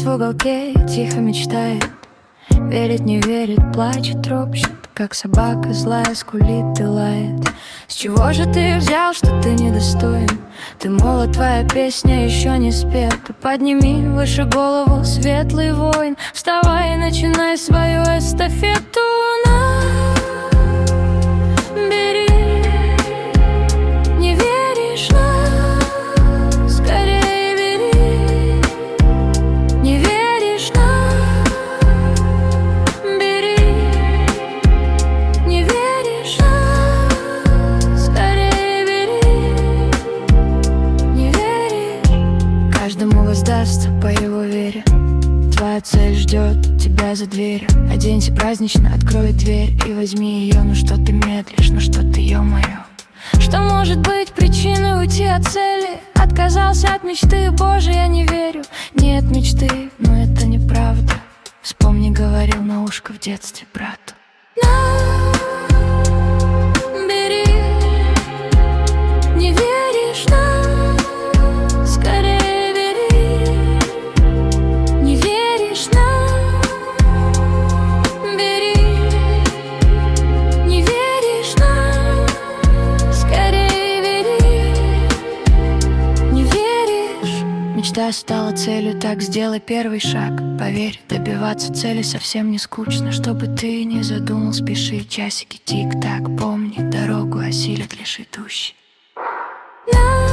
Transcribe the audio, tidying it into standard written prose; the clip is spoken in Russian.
в уголке, тихо мечтает. Верит, не верит, плачет, ропщет, как собака злая скулит и лает. С чего же ты взял, что ты недостоин? Ты молод, твоя песня еще не спета. Подними выше голову, светлый воин. Вставай и начинай свою эстафету. Бери, не веришь, на, скорее бери. Не веришь, на, бери. Не веришь, на, скорее бери. Не веришь, каждому воздастся по его вере. Твоя цель ждет тебя за дверью. Оденься празднично, открой дверь и возьми ее. Ну что ты медлишь, ну что ты, ё-моё? Что может быть причиной уйти от цели? Отказался от мечты, боже, я не верю. Нет мечты, но это неправда. Вспомни, говорил на ушко в детстве брату. Бери, не веришь, на, скорее бери. Не веришь, на, бери. Не веришь, на, скорее бери. Не веришь, мечта стала целью, так сделай первый шаг. Поверь, добиваться цели совсем не скучно. Чтобы ты не задумал, спеши, часики тик-так. Помни, дорогу осилит лишь идущий.